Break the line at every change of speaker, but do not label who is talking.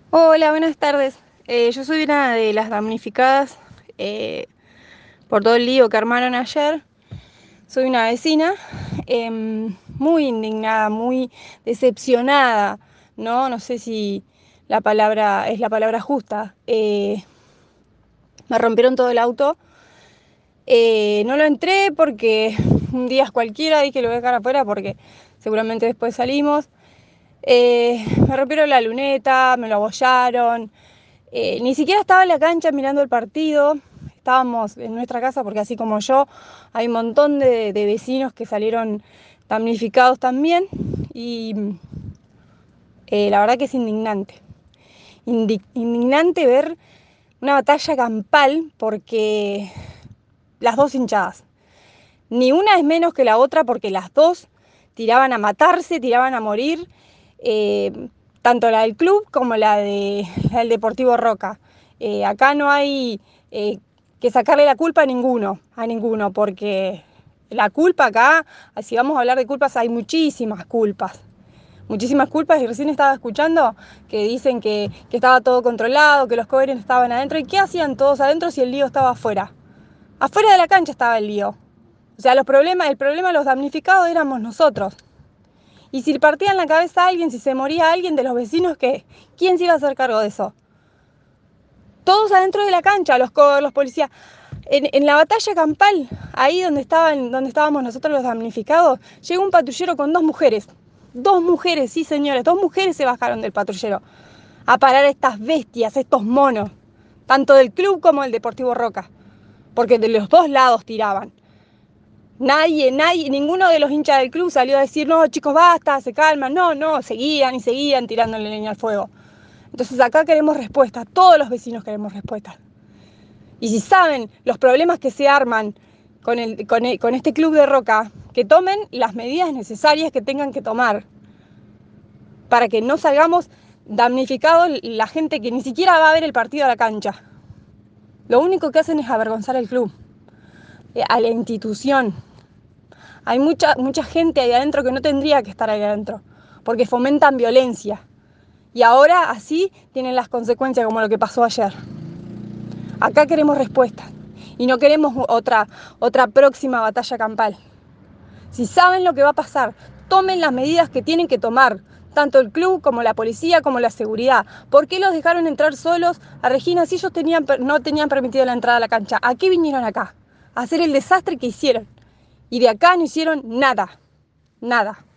Hola, buenas tardes. Yo soy una de las damnificadas eh, por todo el lío que armaron ayer. Soy una vecina muy indignada, muy decepcionada, ¿no? No sé si la palabra es la palabra justa. Me rompieron todo el auto. No lo entré porque un día es cualquiera, dije lo voy a dejar afuera porque seguramente después salimos. Me rompieron la luneta, me lo abollaron. Ni siquiera estaba en la cancha mirando el partido, estábamos en nuestra casa porque así como yo, hay un montón de vecinos que salieron damnificados también y la verdad que es indignante. Indignante ver una batalla campal porque las dos hinchadas, ni una es menos que la otra porque las dos tiraban a matarse, tiraban a morir, eh, tanto la del club como la del Deportivo Roca. Acá no hay que sacarle la culpa a ninguno, porque la culpa acá, si vamos a hablar de culpas, hay muchísimas culpas y recién estaba escuchando que dicen que estaba todo controlado, que los jóvenes estaban adentro. ¿Y qué hacían todos adentro si el lío estaba afuera? Afuera de la cancha estaba el lío. O sea, el problema de los damnificados éramos nosotros. Y si partían la cabeza a alguien, si se moría alguien de los vecinos, ¿quién se iba a hacer cargo de eso? Todos adentro de la cancha, los policías. En la batalla campal, ahí donde estábamos nosotros los damnificados, llegó un patrullero con dos mujeres. Dos mujeres, sí señores, dos mujeres se bajaron del patrullero a parar a estas bestias, estos monos, tanto del club como del Deportivo Roca, porque de los dos lados tiraban. Nadie, ninguno de los hinchas del club salió a decir, no, chicos, basta, se calman. No, no, seguían y seguían tirándole leña al fuego. Entonces acá queremos respuestas, todos los vecinos queremos respuestas. Y si saben los problemas que se arman con este club de Roca, que tomen las medidas necesarias que tengan que tomar para que no salgamos damnificados la gente que ni siquiera va a ver el partido a la cancha. Lo único que hacen es avergonzar al club, a la institución. Hay mucha gente ahí adentro que no tendría que estar ahí adentro, porque fomentan violencia. Y ahora así tienen las consecuencias como lo que pasó ayer. Acá queremos respuestas y no queremos otra próxima batalla campal. Si saben lo que va a pasar, tomen las medidas que tienen que tomar, tanto el club como la policía como la seguridad. ¿Por qué los dejaron entrar solos a Regina si ellos no tenían permitida la entrada a la cancha? ¿A qué vinieron acá? A hacer el desastre que hicieron. Y de acá no hicieron nada, nada.